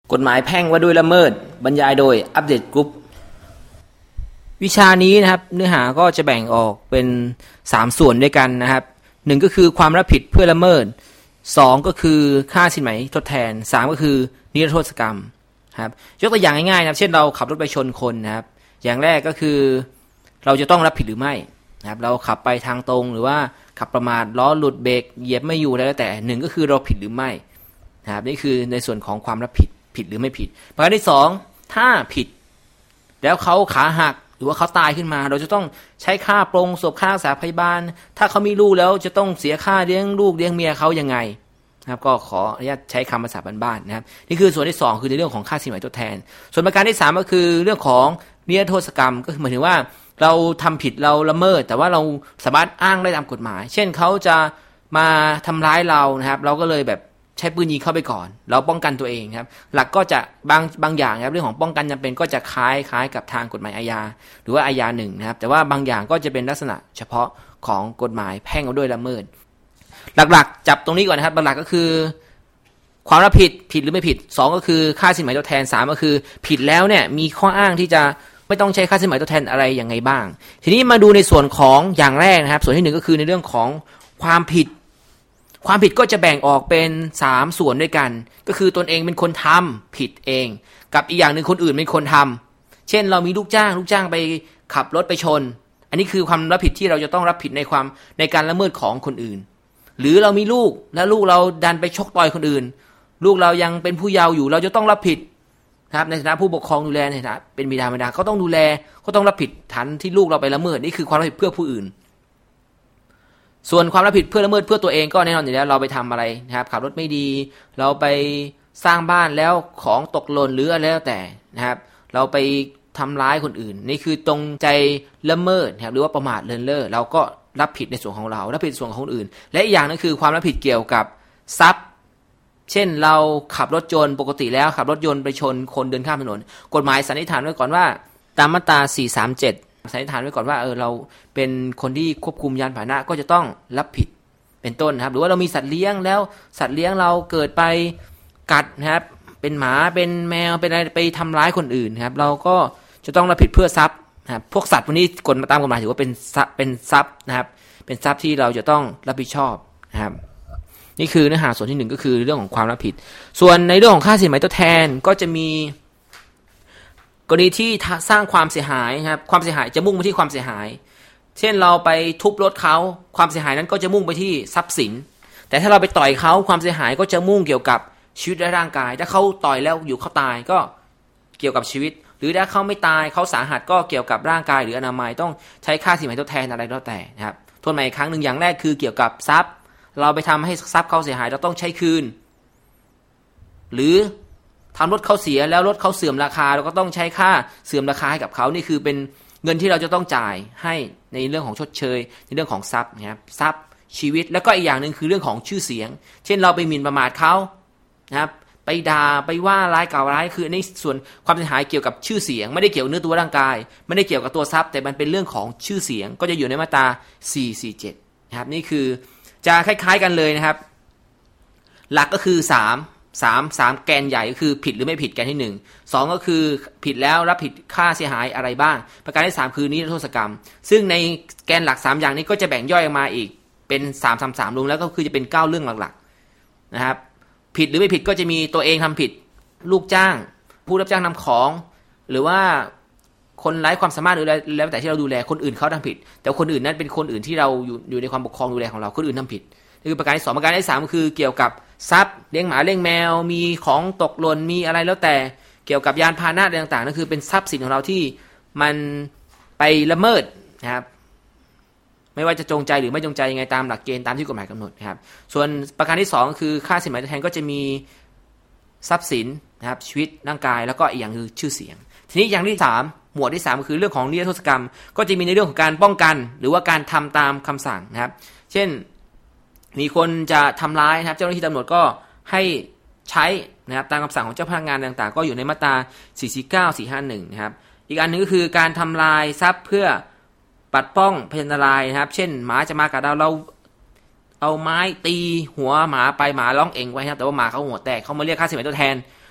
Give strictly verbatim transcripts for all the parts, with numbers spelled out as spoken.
กฎหมายแพ่งว่าด้วยละเมิดบรรยายโดยอัปเดตกรุ๊ปวิชานี้นะครับเนื้อหาก็จะแบ่งออกเป็นสามส่วนด้วยกันนะครับหนึ่งก็คือความรับผิดเพื่อละเมิดสองก็คือค่าสินไหมทดแทนสามก็คือนิรโทษกรรมครับยกตัวอย่างง่ายๆนะครับเช่นเราขับรถไปชนคนนะครับอย่างแรกก็คือเราจะต้องรับผิดหรือไม่นะครับเราขับไปทางตรงหรือว่าขับประมาทล้อหลุดเบรกเหยียบไม่อยู่แล้วแต่หนึ่งก็คือเราผิดหรือไม่นะครับนี่คือในส่วนของความรับผิดผิดหรือไม่ผิดประการที่สองถ้าผิดแล้วเขาขาหักหรือว่าเขาตายขึ้นมาเราจะต้องใช้ค่าปรงศพค่ารักษาพยาบาลถ้าเขามีลูกแล้วจะต้องเสียค่าเลี้ยงลูกเลี้ยงเมียเขายังไงนะครับก็ขออนุญาตใช้คำภาษาบ้านๆนะครับนี่คือส่วนที่สองคือในเรื่องของค่าสินไหมทดแทนส่วนประการที่สามก็คือเรื่องของนิรโทษกรรมก็คือหมายถึงว่าเราทำผิดเราละเมิดแต่ว่าเราสามารถอ้างได้ตามกฎหมายเช่นเขาจะมาทำร้ายเรานะครับเราก็เลยแบบใช้ปืนยิงเข้าไปก่อนเราป้องกันตัวเองครับหลักก็จะบางบางอย่างครับเรื่องของป้องกันจำเป็นก็จะคล้ายคล้ายกับทางกฎหมายอาญาหรือว่าอาญาหนึ่งนะครับแต่ว่าบางอย่างก็จะเป็นลักษณะเฉพาะของกฎหมายแพ่งเอาด้วยละเมิดหลักๆจับตรงนี้ก่อนนะครับหลักๆก็คือความรับผิดผิดหรือไม่ผิดสองก็คือค่าสินไหมทดแทนสามก็คือผิดแล้วเนี่ยมีข้ออ้างที่จะไม่ต้องใช้ค่าสินไหมทดแทนอะไรยังไงบ้างทีนี้มาดูในส่วนของอย่างแรกนะครับส่วนที่หนึ่งก็คือในเรื่องของความผิดความผิดก็จะแบ่งออกเป็นสามส่วนด้วยกันก็คือตนเองเป็นคนทำผิดเองกับอีกอย่างนึงคนอื่นเป็นคนทำเช่นเรามีลูกจ้างลูกจ้างไปขับรถไปชนอันนี้คือความรับผิดที่เราจะต้องรับผิดในความในการละเมิดของคนอื่นหรือเรามีลูกแล้วลูกเราดันไปชกต่อยคนอื่นลูกเรายังเป็นผู้เยาว์อยู่เราจะต้องรับผิดครับในฐานะผู้ปกครองดูแลในฐานะเป็นบิดามารดาก็ต้องดูแลก็ต้องรับผิดฐานที่ลูกเราไปละเมิดนี่คือความรับผิดเพื่อผู้อื่นส่วนความรับผิดเพื่อละเมิดเพื่อตัวเองก็แน่นอนอยู่แล้วเราไปทำอะไรนะครับขับรถไม่ดีเราไปสร้างบ้านแล้วของตกหล่นหรืออะไรแล้วแต่นะครับเราไปทำร้ายคนอื่นนี่คือตรงใจละเมิดนะครับหรือว่าประมาทเลินเล่อเราก็รับผิดในส่วนของเรารับผิดส่วนของคนอื่นและอีกอย่างนึงคือความรับผิดเกี่ยวกับทรัพย์เช่นเราขับรถยนต์ปกติแล้วขับรถยนต์ไปชนคนเดินข้ามถนนกฎหมายสันนิษฐานไว้ก่อนว่าตามมาตราสี่สามเจ็ดสันนิษฐานไว้ก่อนว่าเออเราเป็นคนที่ควบคุมยานพาหนะก็จะต้องรับผิดเป็นต้นนะครับหรือว่าเรามีสัตว์เลี้ยงแล้วสัตว์เลี้ยงเราเกิดไปกัดนะครับเป็นหมาเป็นแมวเป็นอะไรไปทำร้ายคนอื่นนะครับเราก็จะต้องรับผิดเพื่อทรัพย์นะครับพวกสัตว์พวกนี้กฎตามกฎหมายถือว่าเป็นเป็นทรัพย์นะครับเป็นทรัพย์ที่เราจะต้องรับผิดชอบนะครับนี่คือเนื้อหาส่วนที่หนึ่งก็คือเรื่องของความรับผิดส่วนในเรื่องของค่าสินไหมทดแทนก็จะมีกรณีที่สร้างความเสียหายครับความเสียหายจะมุ่งไปที่ความเสียหายเช่นเราไปทุบรถเขาความเสียหายนั้นก็จะมุ่งไปที่ทรัพย์สินแต่ถ้าเราไปต่อยเขาความเสียหายก็จะมุ่งเกี่ยวกับชีวิตและร่างกายถ้าเขาต่อยแล้วอยู่เขาตายก็เกี่ยวกับชีวิตหรือถ้าเขาไม่ตายเขาสาหัสก็เกี่ยวกับร่างกายหรืออนามัยต้องใช้ค่าสินไหมทดแทนอะไรก็แล้วแต่นะครับทวนใหม่อีกครั้งหนึ่งอย่างแรกคือเกี่ยวกับทรัพย์เราไปทำให้ทรัพย์เขาเสียหายเราต้องใช้คืนหรือทำรถเขาเสียแล้วรถเขาเสื่อมราคาเราก็ต้องใช้ค่าเสื่อมราคาให้กับเขานี่คือเป็นเงินที่เราจะต้องจ่ายให้ในเรื่องของชดเชยในเรื่องของทรัพย์นะครับทรัพย์ชีวิตแล้วก็อีกอย่างนึงคือเรื่องของชื่อเสียงเช่นเราไปหมิ่นประมาทเขานะครับไปด่าไปว่าร้ายกล่าวร้ายคือในส่วนความเสียหายเกี่ยวกับชื่อเสียงไม่ได้เกี่ยวกับเนื้อตัวร่างกายไม่ได้เกี่ยวกับตัวทรัพย์แต่มันเป็นเรื่องของชื่อเสียงก็จะอยู่ในมาตราสี่สี่เจ็ดนะครับนี่คือจะคล้ายๆกันเลยนะครับหลักก็คือสาม สาม สามแกนใหญ่ก็คือผิดหรือไม่ผิดแกนที่หนึ่ง สองก็คือผิดแล้วรับผิดค่าเสียหายอะไรบ้างประการที่สามคือนิรโทษกรรมซึ่งในแกนหลักสามอย่างนี้ก็จะแบ่งย่อยออกมาอีกเป็นสาม สาม สามรวมแล้วก็คือจะเป็นเก้าเรื่องหลักๆนะครับผิดหรือไม่ผิดก็จะมีตัวเองทำผิดลูกจ้างผู้รับจ้างนำของหรือว่าคนไร้ความสามารถหรือแล้วแต่ที่เราดูแลคนอื่นเขาทำผิดแต่คนอื่นนั้นเป็นคนอื่นที่เราอยู่อยู่ในความปกครองดูแลของเราคนอื่นทำผิดนี่คือประการที่สองประการที่สามก็คือเกี่ยวกับทรัพย์เลี้ยงหมาเลี้ยงแมวมีของตกหล่นมีอะไรแล้วแต่เกี่ยวกับยานพาหนะต่างๆนั่นคือเป็นทรัพย์สินของเราที่มันไปละเมิดนะครับไม่ว่าจะจงใจหรือไม่จงใจยังไงตามหลักเกณฑ์ตามที่กฎหมายกำหนดนะครับส่วนประการที่สองก็คือค่าสินไหมทดแทนก็จะมีทรัพย์สินนะครับชีวิตร่างกายแล้วก็อีกอย่างคือชื่อเสียงทีนี้อย่างที่สามหมวดที่สามก็คือเรื่องของนิรโทษกรรมก็จะมีในเรื่องของการป้องกันหรือว่าการทำตามคำสั่งนะครับเช่นมีคนจะทำร้ายนะครับเจ้าหน้าที่ตำรวจก็ให้ใช้นะครับตามคำสั่งของเจ้าพนักงานต่างๆก็อยู่ในมาตราสี่สี่เก้า สี่ห้าหนึ่งนะครับอีกอันนึงก็คือการทำลายทรัพย์เพื่อปัดป้องพยันตรายนะครับเช่นหมาจะมากัดเราเราเอาไม้ตีหัวหมาไปหมาร้องเองไว้ครับแต่ว่าหมาเขาหัวแตกเขามาเรียกค่าสินไหมทดแทน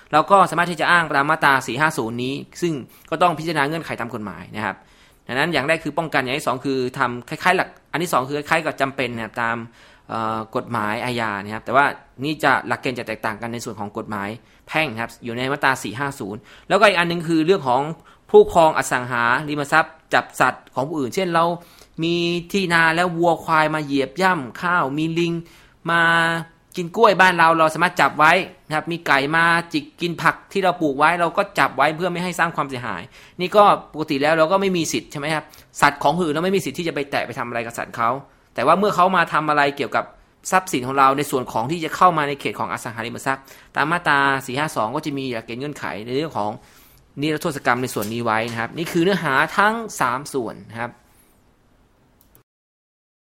เราก็สามารถที่จะอ้างตามมาตราสี่ห้าศูนย์นี้ซึ่งก็ต้องพิจารณาเงื่อนไขตามกฎหมายนะครับดังนั้นอย่างแรกคือป้องกันอย่างที่สองคือทำคล้ายๆหลักอันที่สองคือคล้ายๆกับจำเป็นนะครับตามกฎหมายอาญานะครับแต่ว่านี่จะหลักเกณฑ์จะแตกต่างกันในส่วนของกฎหมายแพ่งครับอยู่ในมาตราสี่ห้าศูนย์แล้วก็อีกอันนึงคือเรื่องของผู้ครองอสังหาริมทรัพย์จับสัตว์ของผู้อื่นเช่นเรามีที่นาแล้ววัวควายมาเหยียบย่ำข้าวมีลิงมากินกล้วยบ้านเราเราสามารถจับไว้นะครับมีไก่มาจิกกินผักที่เราปลูกไว้เราก็จับไว้เพื่อไม่ให้สร้างความเสียหายนี่ก็ปกติแล้วเราก็ไม่มีสิทธิ์ใช่ไหมครับสัตว์ของผู้อื่นเราไม่มีสิทธิ์ที่จะไปแตะไปทำอะไรกับสัตว์เขาแต่ว่าเมื่อเขามาทำอะไรเกี่ยวกับทรัพย์สินของเราในส่วนของที่จะเข้ามาในเขตของอสังหาริมทรัพย์ตามมาตราสี่ห้าสองก็จะมีหลักเกณฑ์เงื่อนไขในเรื่องของนิรโทษกรรมในส่วนนี้ไว้นะครับนี่คือเนื้อหาทั้งสามส่วนนะครับ